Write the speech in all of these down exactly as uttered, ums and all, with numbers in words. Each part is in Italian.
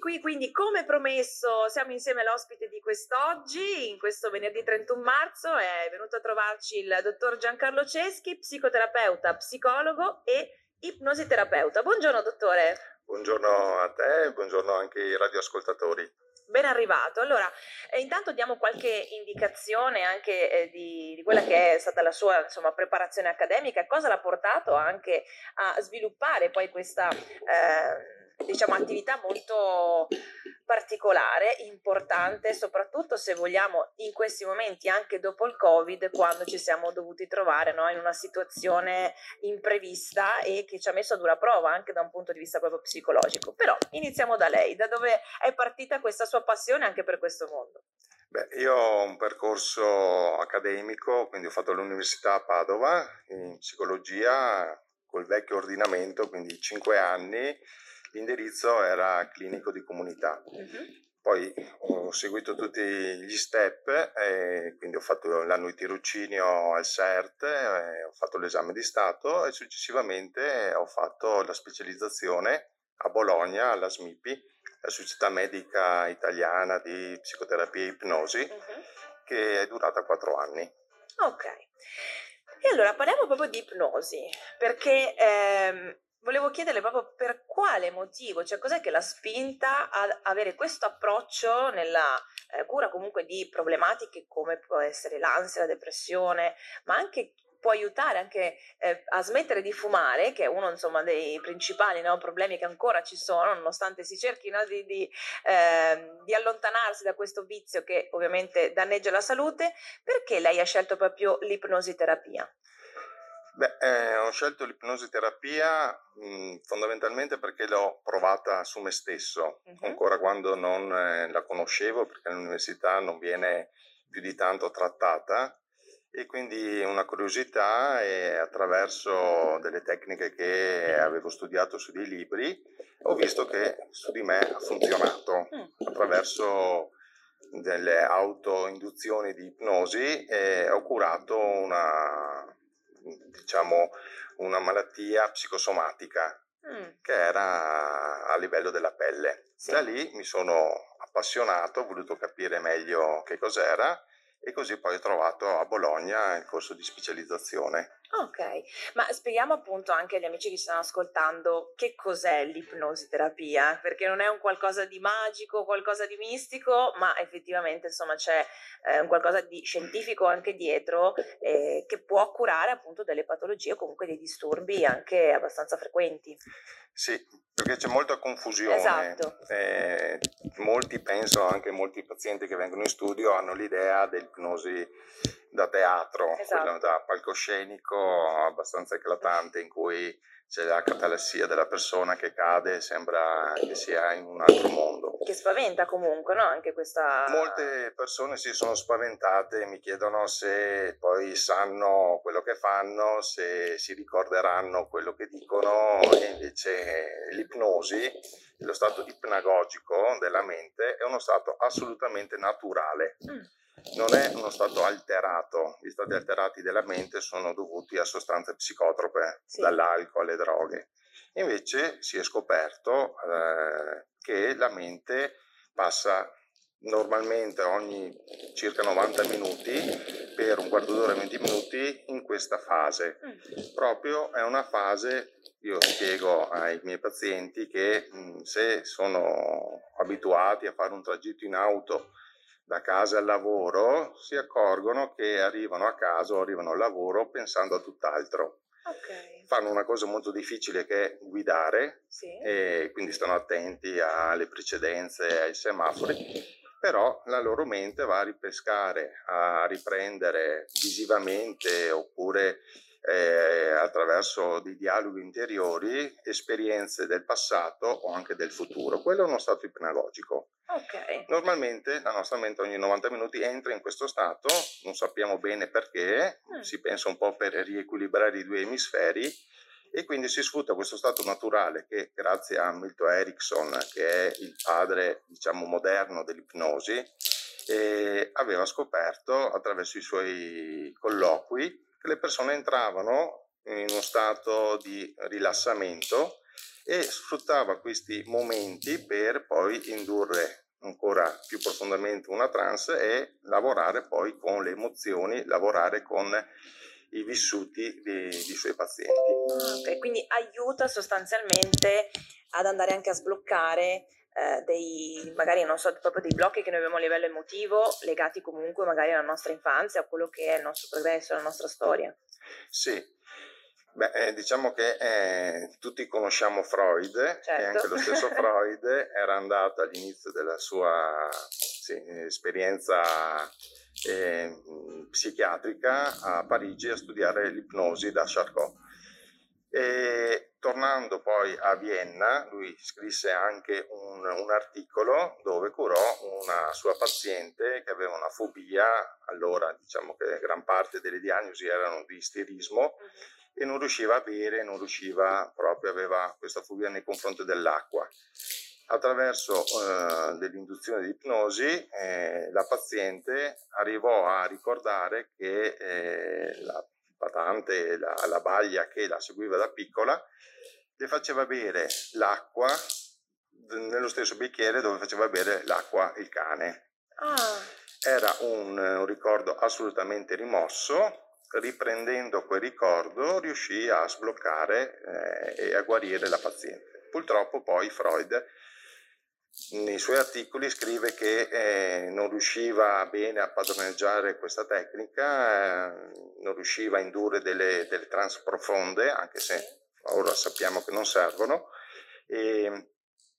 qui, quindi come promesso siamo insieme all'ospite di quest'oggi, in questo venerdì trentuno marzo, è venuto a trovarci il dottor Giancarlo Ceschi, psicoterapeuta, psicologo e ipnositerapeuta. Buongiorno dottore. Buongiorno a te, buongiorno anche ai radioascoltatori. Ben arrivato. Allora, eh, intanto diamo qualche indicazione anche eh, di, di quella che è stata la sua, insomma, preparazione accademica, cosa l'ha portato anche a sviluppare poi questa eh, diciamo attività molto particolare, importante, soprattutto se vogliamo in questi momenti, anche dopo il Covid, quando ci siamo dovuti trovare, no, in una situazione imprevista e che ci ha messo a dura prova anche da un punto di vista proprio psicologico. Però iniziamo da lei, da dove è partita questa sua passione anche per questo mondo? Beh, io ho un percorso accademico, quindi ho fatto l'università a Padova in psicologia col vecchio ordinamento, quindi cinque anni. L'indirizzo era clinico di comunità. Uh-huh. Poi ho seguito tutti gli step, e quindi ho fatto l'anno di tirocinio al C E R T, e ho fatto l'esame di Stato e successivamente ho fatto la specializzazione a Bologna alla S M I P I, la Società Medica Italiana di Psicoterapia e Ipnosi, Uh-huh. che è durata quattro anni. Ok, e allora parliamo proprio di ipnosi, perché ehm, volevo chiederle proprio per quale motivo, cioè cos'è che l'ha spinta ad avere questo approccio nella eh, cura comunque di problematiche come può essere l'ansia, la depressione, ma anche può aiutare anche eh, a smettere di fumare, che è uno insomma dei principali, no, problemi che ancora ci sono, nonostante si cerchino di, di, eh, di allontanarsi da questo vizio che ovviamente danneggia la salute. Perché lei ha scelto proprio l'ipnositerapia? Beh, eh, ho scelto l'ipnositerapia mh, fondamentalmente perché l'ho provata su me stesso, Uh-huh. ancora quando non eh, la conoscevo, perché all'università non viene più di tanto trattata, e quindi una curiosità, e attraverso delle tecniche che avevo studiato su dei libri ho visto che su di me ha funzionato Mm. attraverso delle autoinduzioni di ipnosi, e ho curato una, diciamo, una malattia psicosomatica Mm. che era a livello della pelle. Sì. Da lì mi sono appassionato, ho voluto capire meglio che cos'era, e così poi ho trovato a Bologna il corso di specializzazione. Ok, ma spieghiamo appunto anche agli amici che ci stanno ascoltando che cos'è l'ipnositerapia, perché non è un qualcosa di magico, qualcosa di mistico, ma effettivamente insomma c'è eh, un qualcosa di scientifico anche dietro eh, che può curare appunto delle patologie o comunque dei disturbi anche abbastanza frequenti. Sì, perché c'è molta confusione. Esatto. Eh, molti, penso, anche molti pazienti che vengono in studio hanno l'idea dell'ipnosi da teatro, Esatto. quella da palcoscenico abbastanza eclatante, in cui c'è la catalassia della persona che cade e sembra che sia in un altro mondo. Che spaventa comunque, no? Anche questa... Molte persone si sono spaventate e mi chiedono se poi sanno quello che fanno, se si ricorderanno quello che dicono, e invece l'ipnosi, lo stato ipnagogico della mente, è uno stato assolutamente naturale. Mm. Non è uno stato alterato. Gli stati alterati della mente sono dovuti a sostanze psicotrope, Sì. dall'alcol alle droghe. Invece si è scoperto eh, che la mente passa normalmente ogni circa novanta minuti, per un quarto d'ora, venti minuti, in questa fase. Mm. Proprio è una fase, io spiego ai miei pazienti che mh, se sono abituati a fare un tragitto in auto da casa al lavoro, si accorgono che arrivano a casa o arrivano al lavoro pensando a tutt'altro. Ok. Fanno una cosa molto difficile che è guidare, Sì. e quindi stanno attenti alle precedenze, ai semafori, però la loro mente va a ripescare, a riprendere visivamente oppure eh, attraverso dei dialoghi interiori esperienze del passato o anche del futuro. Quello è uno stato ipnagogico. Ok. Normalmente la nostra mente ogni novanta minuti entra in questo stato, non sappiamo bene perché, Mm. si pensa un po' per riequilibrare i due emisferi, e quindi si sfrutta questo stato naturale che, grazie a Milton Erickson, che è il padre, diciamo, moderno dell'ipnosi, eh, aveva scoperto attraverso i suoi colloqui che le persone entravano in uno stato di rilassamento e sfruttava questi momenti per poi indurre ancora più profondamente una trance e lavorare poi con le emozioni, lavorare con i vissuti dei, dei suoi pazienti. Ah, ok, quindi aiuta sostanzialmente ad andare anche a sbloccare eh, dei, magari non so, proprio dei blocchi che noi abbiamo a livello emotivo, legati comunque magari alla nostra infanzia, a quello che è il nostro progresso, la nostra storia. Sì. Beh, eh, diciamo che eh, tutti conosciamo Freud, Certo. E anche lo stesso Freud era andato all'inizio della sua sì, esperienza eh, psichiatrica a Parigi a studiare l'ipnosi da Charcot. E tornando poi a Vienna, lui scrisse anche un, un articolo dove curò una sua paziente che aveva una fobia. Allora diciamo che gran parte delle diagnosi erano di isterismo, e non riusciva a bere, non riusciva proprio, aveva questa fobia nei confronti dell'acqua. Attraverso eh, dell'induzione di ipnosi eh, la paziente arrivò a ricordare che eh, la patante, la, la baglia che la seguiva da piccola, le faceva bere l'acqua nello stesso bicchiere dove faceva bere l'acqua il cane. Ah. Era un, un ricordo assolutamente rimosso. Riprendendo quel ricordo riuscì a sbloccare eh, e a guarire la paziente. Purtroppo poi Freud nei suoi articoli scrive che eh, non riusciva bene a padroneggiare questa tecnica, eh, non riusciva a indurre delle, delle trance profonde, anche se ora sappiamo che non servono, e,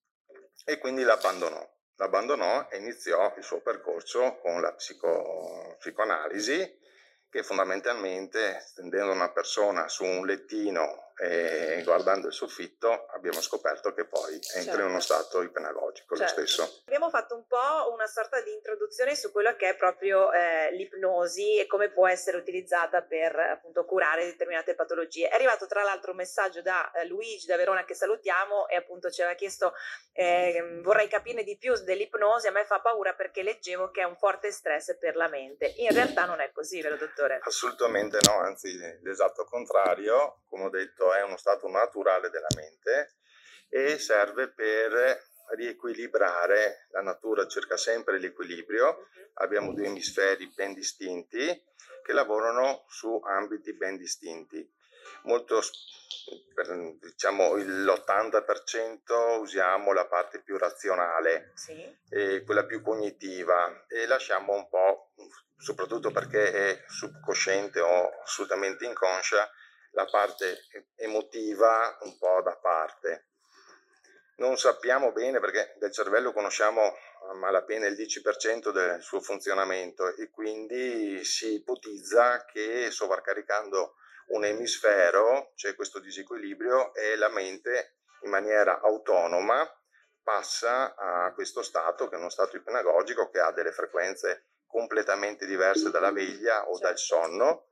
e quindi l'abbandonò. L'abbandonò e iniziò il suo percorso con la psico, psicoanalisi, che fondamentalmente, stendendo una persona su un lettino e guardando il soffitto, abbiamo scoperto che poi entra certo. in uno stato ipnagogico certo. lo stesso. Abbiamo fatto un po' una sorta di introduzione su quello che è proprio eh, l'ipnosi e come può essere utilizzata per appunto curare determinate patologie. È arrivato tra l'altro un messaggio da eh, Luigi da Verona, che salutiamo, e appunto ci aveva chiesto eh, vorrei capire di più dell'ipnosi, a me fa paura perché leggevo che è un forte stress per la mente. In realtà non è così, vero dottore? Assolutamente no, anzi l'esatto contrario. Come ho detto, è uno stato naturale della mente e serve per riequilibrare. La natura cerca sempre l'equilibrio. Abbiamo due emisferi ben distinti che lavorano su ambiti ben distinti. Molto, per, diciamo, l'ottanta per cento usiamo la parte più razionale, sì. e quella più cognitiva, e lasciamo un po', soprattutto perché è subconsciente o assolutamente inconscia, la parte emotiva un po' da parte. Non sappiamo bene, perché del cervello conosciamo a malapena il dieci per cento del suo funzionamento, e quindi si ipotizza che sovraccaricando un emisfero c'è questo disequilibrio e la mente in maniera autonoma passa a questo stato, che è uno stato ipnagogico, che ha delle frequenze completamente diverse dalla veglia o dal sonno,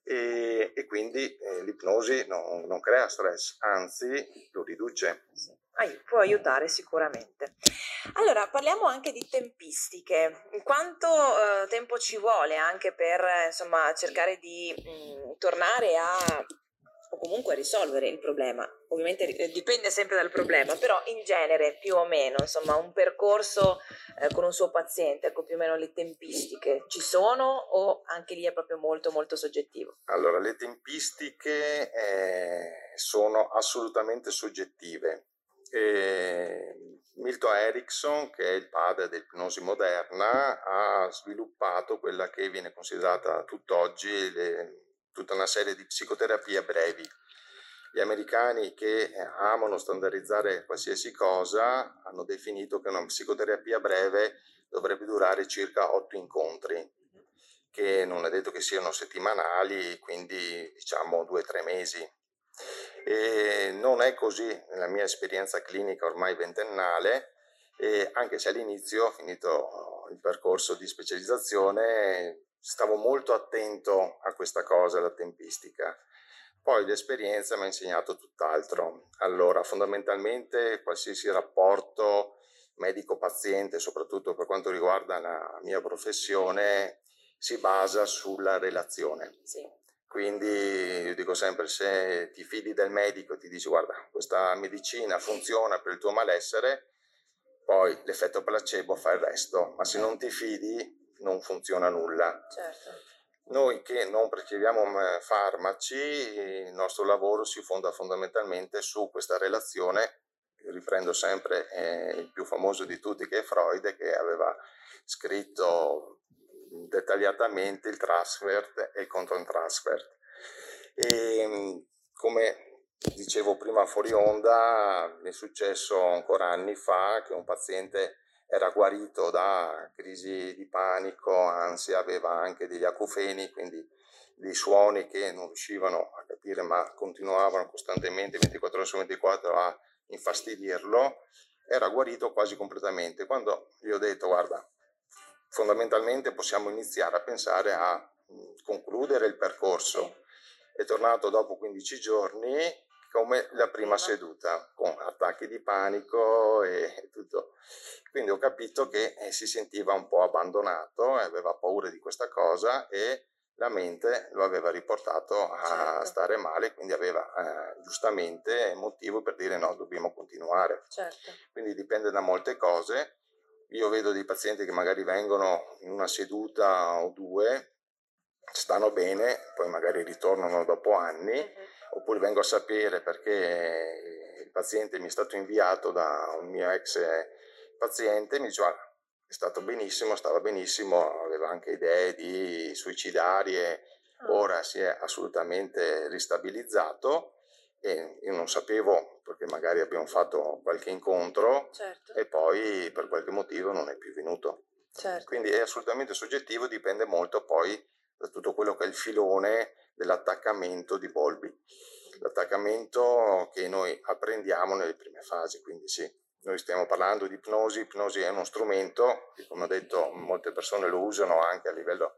e, e quindi eh, l'ipnosi non, non crea stress, anzi lo riduce. Può aiutare sicuramente. Allora, parliamo anche di tempistiche. Quanto eh, tempo ci vuole anche per insomma cercare di mh, tornare a o comunque risolvere il problema? Ovviamente eh, dipende sempre dal problema, però in genere più o meno, insomma, un percorso eh, con un suo paziente, ecco, più o meno le tempistiche ci sono, o anche lì è proprio molto molto soggettivo? Allora, le tempistiche eh, sono assolutamente soggettive. E Milton Erickson, che è il padre dell'ipnosi moderna, ha sviluppato quella che viene considerata tutt'oggi le, tutta una serie di psicoterapie brevi. Gli americani, che amano standardizzare qualsiasi cosa, hanno definito che una psicoterapia breve dovrebbe durare circa otto incontri, che non è detto che siano settimanali, quindi diciamo due o tre mesi. E non è così nella mia esperienza clinica ormai ventennale, e anche se all'inizio, finito il percorso di specializzazione, stavo molto attento a questa cosa, alla tempistica. Poi l'esperienza mi ha insegnato tutt'altro. Allora, fondamentalmente qualsiasi rapporto medico-paziente, soprattutto per quanto riguarda la mia professione, si basa sulla relazione. Sì. Quindi io dico sempre, se ti fidi del medico e ti dice guarda, questa medicina funziona per il tuo malessere, poi l'effetto placebo fa il resto, ma se non ti fidi non funziona nulla. Certo. Noi che non prescriviamo farmaci, il nostro lavoro si fonda fondamentalmente su questa relazione. Io riprendo sempre eh, il più famoso di tutti, che è Freud, che aveva scritto dettagliatamente il transfert e il controtransfert. E come dicevo prima fuori onda, mi è successo ancora anni fa che un paziente era guarito da crisi di panico, ansia, aveva anche degli acufeni, quindi dei suoni che non riuscivano a capire, ma continuavano costantemente ventiquattro ore su ventiquattro a infastidirlo. Era guarito quasi completamente. Quando gli ho detto guarda, fondamentalmente possiamo iniziare a pensare a concludere il percorso, è tornato dopo quindici giorni come la prima seduta, con attacchi di panico e tutto. Quindi ho capito che eh, si sentiva un po' abbandonato, aveva paura di questa cosa e la mente lo aveva riportato a certo. stare male, quindi aveva eh, giustamente motivo per dire no, dobbiamo continuare. Certo. Quindi dipende da molte cose. Io vedo dei pazienti che magari vengono in una seduta o due, stanno bene, poi magari ritornano dopo anni, uh-huh. oppure vengo a sapere perché il paziente mi è stato inviato da un mio ex paziente, mi dice ah, è stato benissimo, stava benissimo, aveva anche idee di suicidarie, oh. ora si è assolutamente ristabilizzato e io non sapevo perché magari abbiamo fatto qualche incontro certo. e poi per qualche motivo non è più venuto. Certo. Quindi è assolutamente soggettivo, dipende molto poi da tutto quello che è il filone dell'attaccamento di Bowlby. L'attaccamento che noi apprendiamo nelle prime fasi, quindi sì, noi stiamo parlando di ipnosi, ipnosi è uno strumento che come ho detto molte persone lo usano anche a livello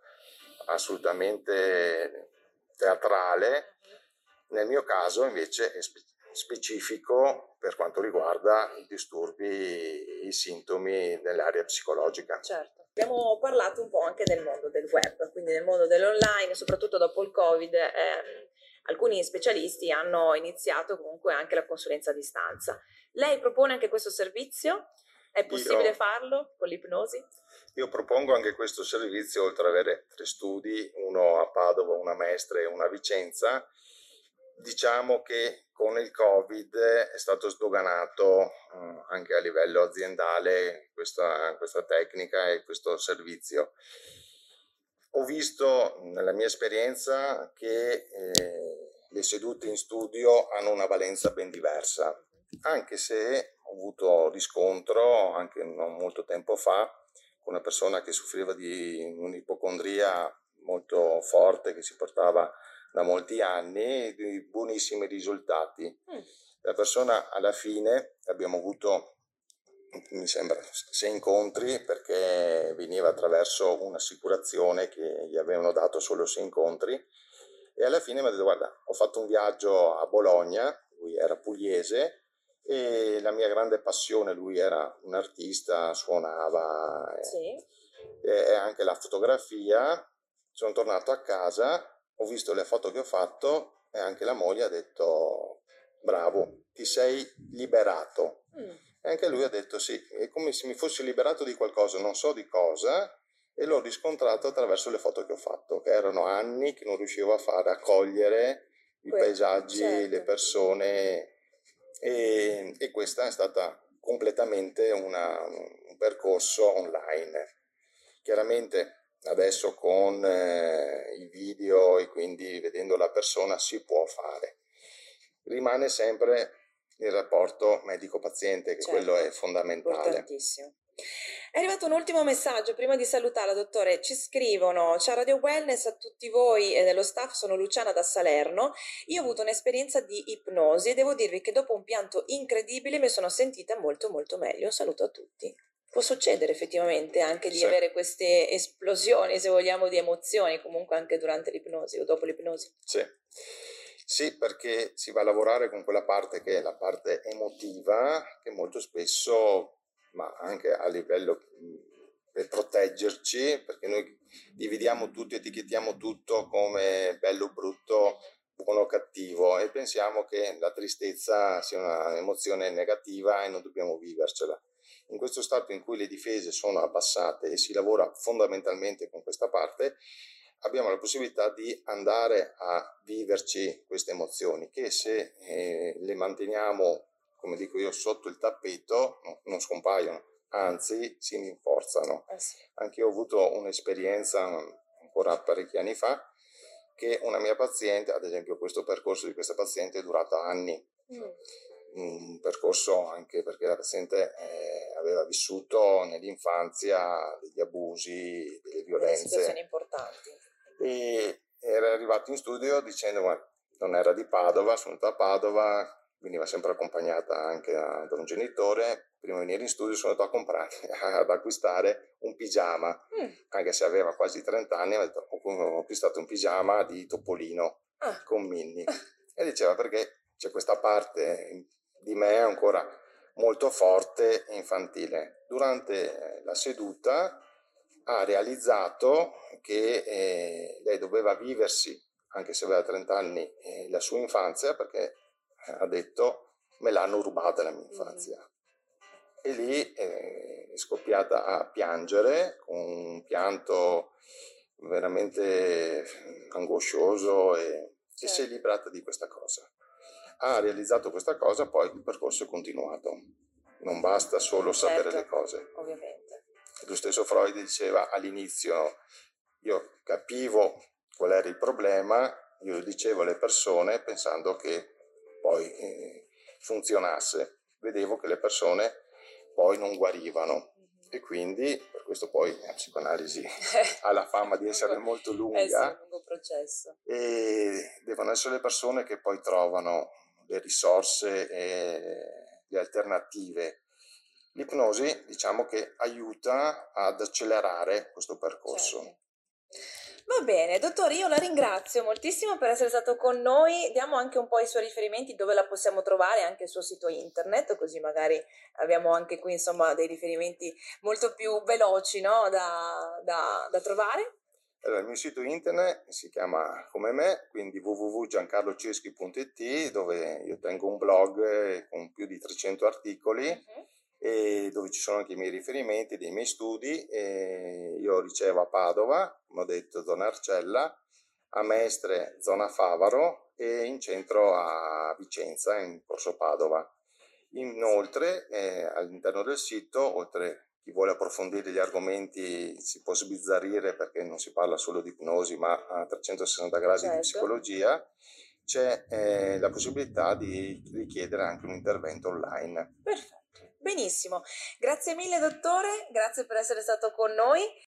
assolutamente teatrale, nel mio caso invece è spe- specifico per quanto riguarda i disturbi, i sintomi nell'area psicologica. Certo. Abbiamo parlato un po' anche del mondo del web, quindi del mondo dell'online, soprattutto dopo il Covid, eh, alcuni specialisti hanno iniziato comunque anche la consulenza a distanza. Lei propone anche questo servizio? È possibile Io, farlo con l'ipnosi? Io propongo anche questo servizio, oltre ad avere tre studi, uno a Padova, una a Mestre e una a Vicenza. Diciamo che con il Covid è stato sdoganato eh, anche a livello aziendale questa, questa tecnica e questo servizio. Ho visto nella mia esperienza che eh, le sedute in studio hanno una valenza ben diversa, anche se ho avuto riscontro anche non molto tempo fa con una persona che soffriva di un'ipocondria molto forte che si portava da molti anni, di buonissimi risultati. Mm. La persona alla fine abbiamo avuto, mi sembra, sei incontri perché veniva attraverso un'assicurazione che gli avevano dato solo sei incontri e alla fine mi ha detto guarda, ho fatto un viaggio a Bologna, lui era pugliese e la mia grande passione, lui era un artista, suonava sì. e, e anche la fotografia. Sono tornato a casa, ho visto le foto che ho fatto e anche la moglie ha detto bravo, ti sei liberato. Mm. E anche lui ha detto sì, è come se mi fossi liberato di qualcosa, non so di cosa, e l'ho riscontrato attraverso le foto che ho fatto, che erano anni che non riuscivo a fare, a cogliere i que- paesaggi, certo. le persone, e, e questa è stata completamente una, un percorso online. Chiaramente adesso con eh, i video e quindi vedendo la persona si può fare. Rimane sempre il rapporto medico-paziente, che certo. quello è fondamentale. Importantissimo. È arrivato un ultimo messaggio prima di salutarla, dottore. Ci scrivono: ciao Radio Wellness a tutti voi e dello staff, sono Luciana da Salerno. Io ho avuto un'esperienza di ipnosi e devo dirvi che dopo un pianto incredibile mi sono sentita molto molto meglio. Un saluto a tutti. Può succedere effettivamente anche di sì. avere queste esplosioni, se vogliamo, di emozioni comunque anche durante l'ipnosi o dopo l'ipnosi? Sì. Sì, perché si va a lavorare con quella parte che è la parte emotiva, che molto spesso, ma anche a livello per proteggerci, perché noi dividiamo tutto, etichettiamo tutto come bello o brutto, buono o cattivo, e pensiamo che la tristezza sia un'emozione negativa e non dobbiamo vivercela. In questo stato in cui le difese sono abbassate e si lavora fondamentalmente con questa parte, abbiamo la possibilità di andare a viverci queste emozioni, che se eh, le manteniamo, come dico io, sotto il tappeto, no, non scompaiono, anzi si rinforzano. Eh sì. Anche io ho avuto un'esperienza ancora parecchi anni fa, che una mia paziente, ad esempio questo percorso di questa paziente è durato anni, mm. un percorso anche perché la paziente eh, aveva vissuto nell'infanzia degli abusi, delle violenze. Delle situazioni importanti. E era arrivato in studio dicendo, ma non era di Padova, sono venuto a Padova, veniva sempre accompagnata anche da, da un genitore. Prima di venire in studio sono andato a comprare, ad acquistare un pigiama, mm. anche se aveva quasi trenta anni, ho, detto, ho acquistato un pigiama di Topolino ah. con Minnie. E diceva, perché c'è questa parte di me ancora molto forte e infantile. Durante la seduta ha realizzato che eh, lei doveva viversi, anche se aveva trenta anni, eh, la sua infanzia, perché ha detto me l'hanno rubata la mia infanzia. Mm. E lì eh, è scoppiata a piangere con un pianto veramente angoscioso e, certo. e si è liberata di questa cosa. Ha realizzato questa cosa, poi il percorso è continuato. Non basta solo certo, sapere le cose. Ovviamente. Lo stesso Freud diceva all'inizio, io capivo qual era il problema, io lo dicevo alle persone pensando che poi eh, funzionasse. Vedevo che le persone poi non guarivano e quindi per questo poi la psicoanalisi ha la fama di essere molto lunga. Eh sì, è un lungo processo. E devono essere le persone che poi trovano le risorse e le alternative. L'ipnosi, diciamo che aiuta ad accelerare questo percorso. Certo. Va bene, dottore, io la ringrazio moltissimo per essere stato con noi. Diamo anche un po' i suoi riferimenti, dove la possiamo trovare, anche il suo sito internet, così magari abbiamo anche qui insomma dei riferimenti molto più veloci, no? da, da, da trovare. Allora, il mio sito internet si chiama come me, quindi w w w punto giancarloceschi punto i t, dove io tengo un blog con più di trecento articoli. Uh-huh. E dove ci sono anche i miei riferimenti dei miei studi. E io ricevo a Padova, come ho detto, zona Arcella, a Mestre, zona Favaro, e in centro a Vicenza, in corso Padova. Inoltre eh, all'interno del sito, oltre chi vuole approfondire gli argomenti, si può sbizzarrire perché non si parla solo di ipnosi ma a trecentosessanta gradi certo. di psicologia, c'è eh, la possibilità di richiedere anche un intervento online. Perfetto. Benissimo, grazie mille dottore, grazie per essere stato con noi.